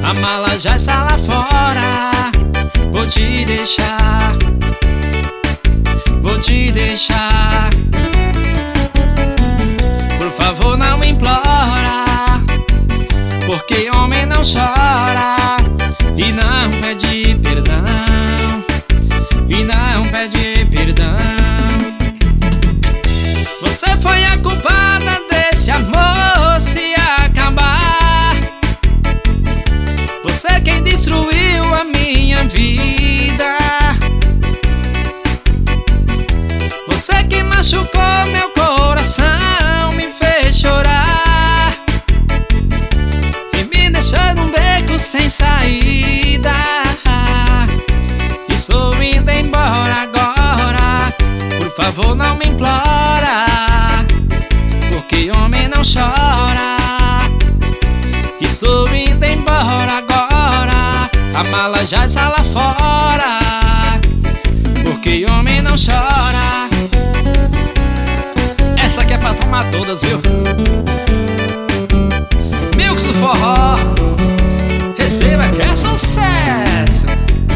A mala já está lá fora. Vou te deixar, vou te deixar. Por favor, não me implora, porque homem não chora e não pede perdão, e não pede perdão. Você foi a culpada desse amor se acabar. Você quem destruiu a minha vida. Você que machucou meu coração, me fez chorar e me deixou num beco sem saída. Estou indo embora agora. Por favor, não me implora, porque homem não chora. Estou indo embora agora. A mala já está lá fora, porque homem não chora. Essa aqui é pra tomar todas, viu? Milks do forró, receba que é sucesso.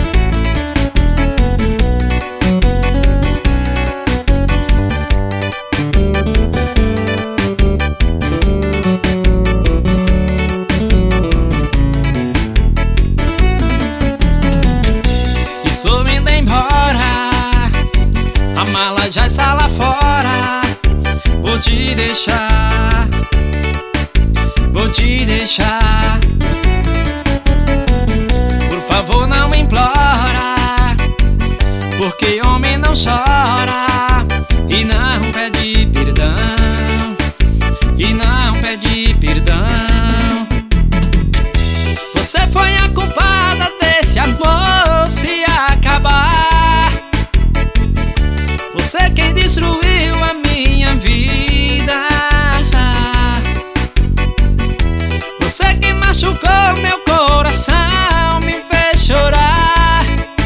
Estou indo embora, a mala já está lá fora. Vou te deixar, vou te deixar. Por favor, não me implora, porque homem não chora e não pede perdão, e não pede perdão. Você foi a culpada desse amor se acabar. Você quem destruiu a minha vida. Você que machucou meu coração, me fez chorar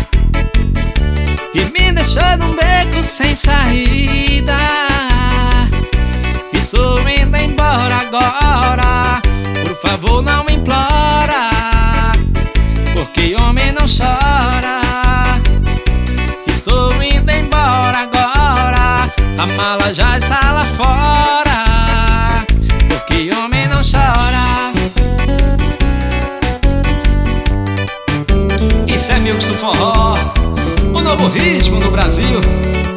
e me deixou num beco sem saída. Estou indo embora agora. Por favor, não me implora, porque homem não chora. Estou indo embora agora. A mala já está lá fora, porque homem não chora. Isso é Milks do forró, o novo ritmo no Brasil.